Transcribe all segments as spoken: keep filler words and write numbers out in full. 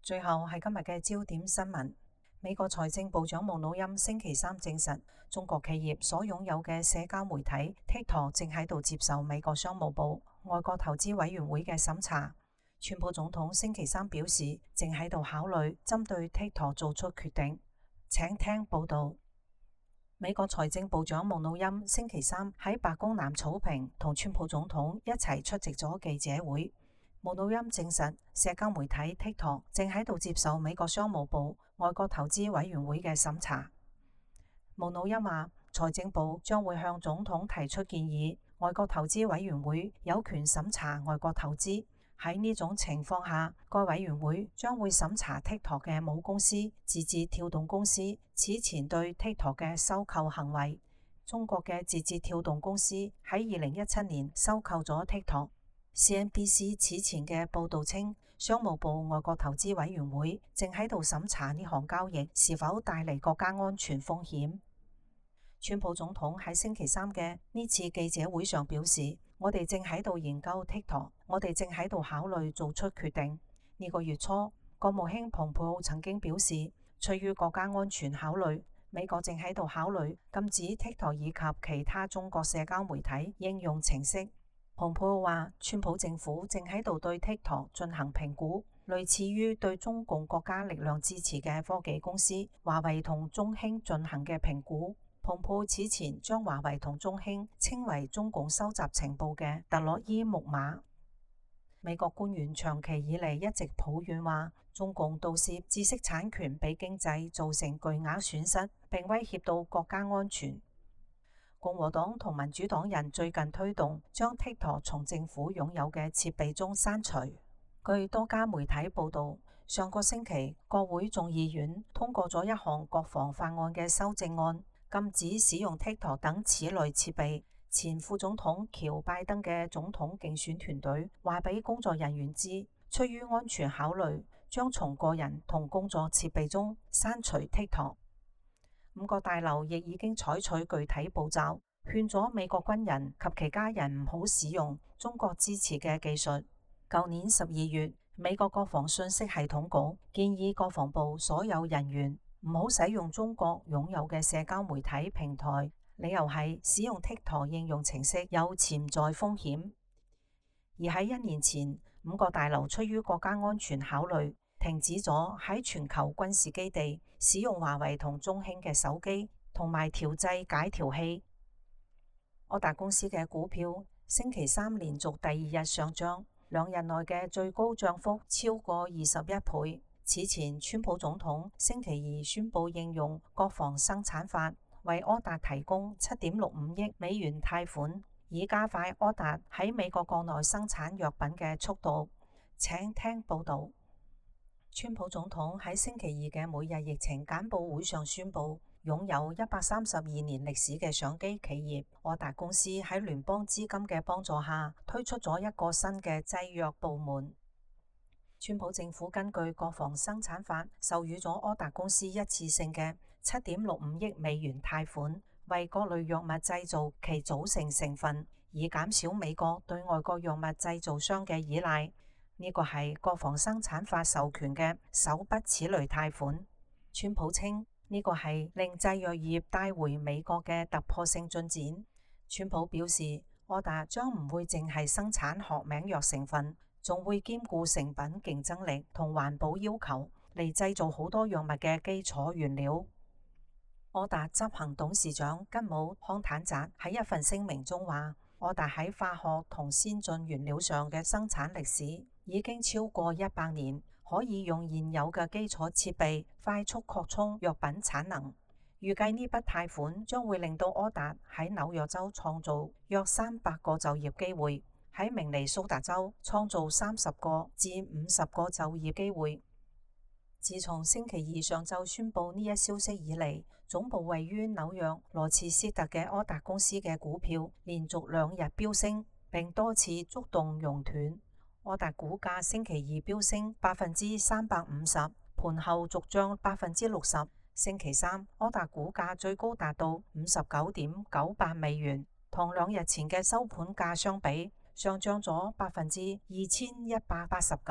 最後係今日嘅焦點新聞。美國財政部長穆努欽星期三證實，中國企業所擁有嘅社交媒體 TikTok 正喺度接受美國商務部外國投資委員會嘅審查。川普總統星期三表示，正喺度考慮針對 TikTok 做出決定。請聽報道。美國財政部長穆努欽星期三喺白宮南草坪同川普總統一齊出席咗記者會。穆努欽證實，社交媒體 TikTok 正喺度接受美國商務部外國投資委員會嘅審查。穆努欽話，財政部將會向總統提出建議，外國投資委員會有權審查外國投資。喺呢種情況下，該委員會將會審查 TikTok 嘅母公司字節跳動公司此前對 TikTok 嘅收購行為。中國嘅字節跳動公司喺二零一七年收購咗 TikTok。C N B C 此前嘅報導稱，商務部外國投資委員會正喺度審查呢項交易是否帶嚟國家安全風險。川普總統喺星期三嘅呢次記者會上表示，我哋正喺度研究 TikTok， 我哋正喺度考慮做出決定。呢、這個月初，國務卿蓬佩奧曾經表示，出於國家安全考慮，美國正喺度考慮禁止 TikTok 以及其他中國社交媒體應用程式。蓬佩奧話，川普政府正喺度對 TikTok 進行評估，類似於對中共國家力量支持嘅科技公司華為同中興進行嘅評估。蓬佩奧此前將華為同中興稱為中共收集情報嘅特洛伊木馬。美國官員長期以嚟一直抱怨話，中共盜竊知識產權俾經濟造成巨額損失，並威脅到國家安全。共和黨同民主黨人最近推動將 TikTok 從政府擁有嘅設備中刪除。據多家媒體報導，上個星期國會眾議院通過咗一項國防法案嘅修正案，禁止使用 TikTok 等此類設備。前副總統喬拜登嘅總統競選團隊話俾工作人員知，出於安全考慮，將從個人同工作設備中刪除 TikTok。五角大樓亦已經採取具體步驟，勸咗美國軍人及其家人唔好使用中國支持嘅技術。舊年十二月，美國國防信息系統局建議國防部所有人員唔好使用中國擁有嘅社交媒體平台，理由係使用 TikTok 應用程式有潛在風險。而喺一年前，五角大樓出於國家安全考慮，停止咗喺全球軍事基地使用華為同中興嘅手機同埋調製解調器。柯達公司嘅股票星期三連續第二日上漲，兩日內嘅最高漲幅超過二十一倍。此前，川普總統星期二宣布應用國防生產法，為柯達提供七點六五億美元貸款，以加快柯達喺美國國內生產藥品嘅速度。請聽報導。川普總統喺星期二嘅每日疫情簡報會上宣布，擁有一百三十二年歷史嘅相機企業柯達公司喺聯邦資金嘅幫助下，推出咗一個新嘅製藥部門。川普政府根據國防生產法授予咗柯達公司一次性嘅七點六五億美元貸款，為各類藥物製造其組成成分，以減少美國對外國藥物製造商嘅依賴。呢個係國防生產法授權嘅首筆此類貸款。川普稱呢個係令製藥業帶回美國嘅突破性進展。川普表示，柯達將唔會淨係生產學名藥成分，仲會兼顧成品競爭力同環保要求，嚟製造好多藥物嘅基礎原料。柯達執行董事長吉姆康坦澤喺一份聲明中話，柯達喺化學同先進原料上嘅生產歷史已經超過一百年，可以用現有嘅基礎設備快速擴充藥品產能。預計呢筆貸款將會令到柯達喺紐約州創造約三百個就業機會，喺明尼蘇達州創造三十個至五十個就業機會。自從星期二上晝宣布呢一消息以嚟，總部位於紐約羅切斯特嘅柯達公司嘅股票連續兩日飆升，並多次觸動熔斷。柯達股價星期二飆升百分之三百五十，盤後續漲百分之六十。星期三，柯達股價最高達到五十九點九八美元，同兩日前嘅收盤價相比，上漲咗百分之二千一百八十九。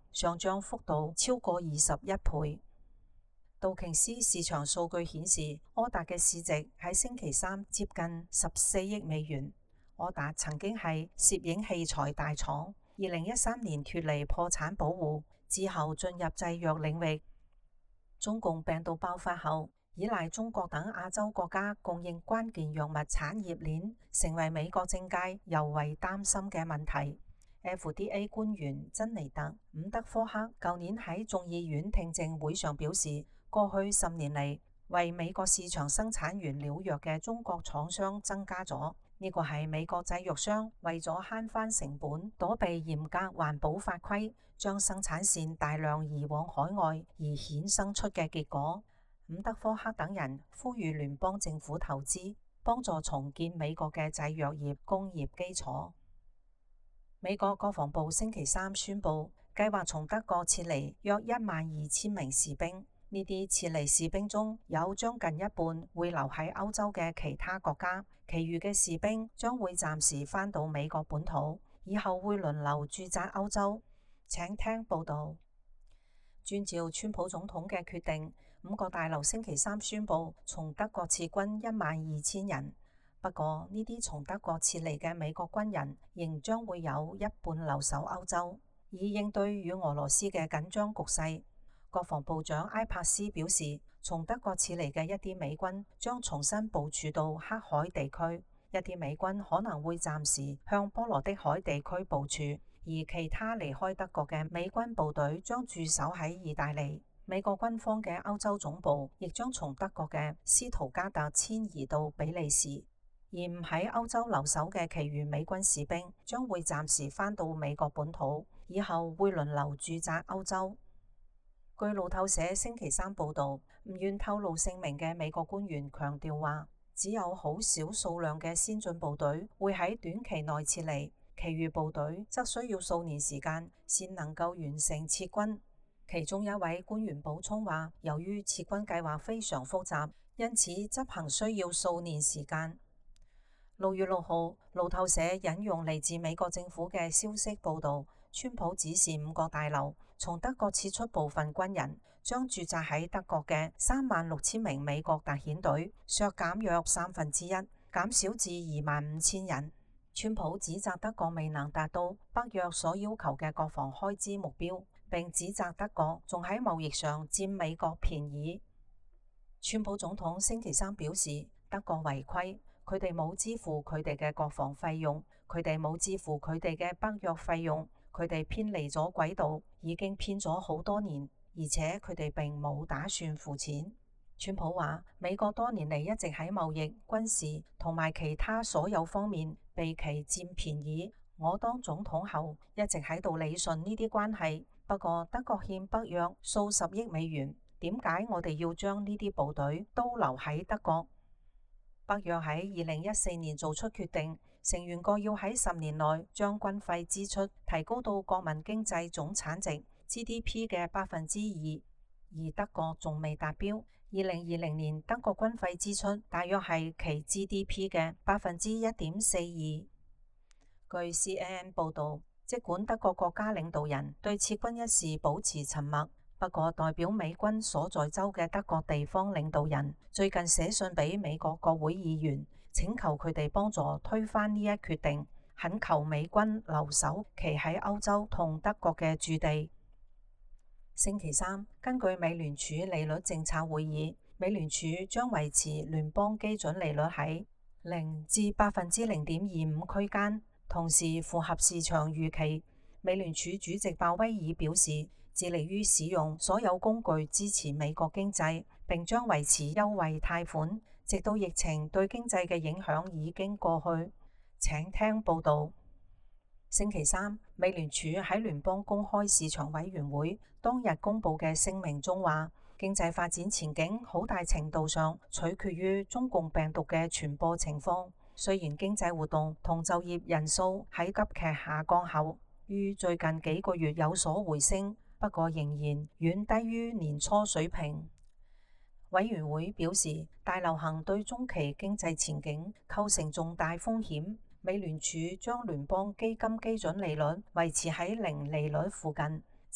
上漲幅度超過二十一倍。道瓊斯市場數據顯示，柯達嘅市值喺星期三接近十四億美元。柯達曾經係攝影器材大廠，二零一三年脫離破產保護之後進入製藥領域。中共病毒爆發後，依賴中國等亞洲國家供應關鍵藥物產業鏈，成為美國政界尤為擔心嘅問題。F D A 官員珍妮特·伍德科克舊年喺眾議院聽證會上表示，過去十年嚟，為美國市場生產原料藥嘅中國廠商增加咗。呢個係美國製藥商為咗慳返成本、躲避嚴格環保法規，將生產線大量移往海外而衍生出嘅結果。伍德科克等人呼籲聯邦政府投資，幫助重建美國嘅製藥業工業基礎。美國國防部星期三宣布，計劃從德國撤離約一萬二千名士兵。呢啲撤離士兵中有將近一半會留喺歐洲嘅其他國家，其餘嘅士兵將會暫時返到美國本土，以後會輪流駐紮歐洲。請聽報道。遵照川普總統嘅決定，五角大樓星期三宣布從德國撤軍一萬二千人。不過呢啲從德國撤離嘅美國軍人仍將會有一半留守歐洲，以應對與俄羅斯嘅緊張局勢。國防部長埃帕斯表示，從德國撤離嘅一啲美軍將重新部署到黑海地區，一啲美軍可能會暫時向波羅的海地區部署，而其他離開德國嘅美軍部隊將駐守喺意大利。美國軍方嘅歐洲總部亦將從德國嘅斯圖加特遷移到比利時。而唔喺歐洲留守嘅其餘美軍士兵將會暫時返到美國本土，以後會輪流駐紮歐洲。據路透社星期三報導，唔願透露姓名嘅美國官員強調話，只有好少數量嘅先進部隊會喺短期內撤離，其餘部隊則需要數年時間先能夠完成撤軍。其中一位官員補充話，由於撤軍計劃非常複雜，因此執行需要數年時間。六月六號，路透社引用嚟自美國政府嘅消息報導，川普指示五角大樓從德國撤出部分軍人，將駐紮喺德國嘅三萬六千名美國特遣隊削減約三分之一，減少至二萬五千人。川普指責德國未能達到北約所要求嘅國防開支目標，並指責德國仲喺貿易上佔美國便宜。川普總統星期三表示，德國違規。佢哋冇支付佢哋嘅國防費用，佢哋冇支付佢哋嘅北約費用，佢哋偏離咗軌道，已經偏咗好多年，而且佢哋並冇打算付錢。川普話：美國多年嚟一直喺貿易、軍事同埋其他所有方面被其佔便宜。我當總統後一直喺度理順呢啲關係，不過德國欠北約數十億美元，點解我哋要將呢啲部隊都留喺德國？北約喺二零一四年做出決定，成員國要喺十年內將軍費支出提高到國民經濟總產值 G D P 嘅百分之二，而德國仲未達標。二零二零年德國軍費支出大約係其 G D P 嘅百分之一點四二。據 C N N 報導，儘管德國國家領導人對撤軍一事保持沉默。不過，代表美軍所在州嘅德國地方領導人最近寫信俾美國國會議員，請求佢哋幫助推翻呢一決定，懇求美軍留守其喺歐洲同德國嘅駐地。星期三，根據美聯儲利率政策會議，美聯儲將維持聯邦基準利率喺零至百分之零點二五區間，同時符合市場預期。美聯儲主席鮑威爾表示，致力於使用所有工具支持美國經濟，並將維持優惠貸款，直到疫情對經濟嘅影響已經過去。請聽報導。星期三，美聯儲喺聯邦公開市場委員會當日公佈嘅聲明中話，經濟發展前景好大程度上取決於中共病毒嘅傳播情況。雖然經濟活動同就業人數喺急劇下降後，於最近幾個月有所回升，不過仍然遠低於年初水平。委員會表示，大流行對中期經濟前景構成重大風險。美聯儲將聯邦基金基準利率維持喺零利率附近，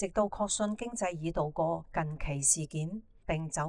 直到確信經濟已渡過近期事件並走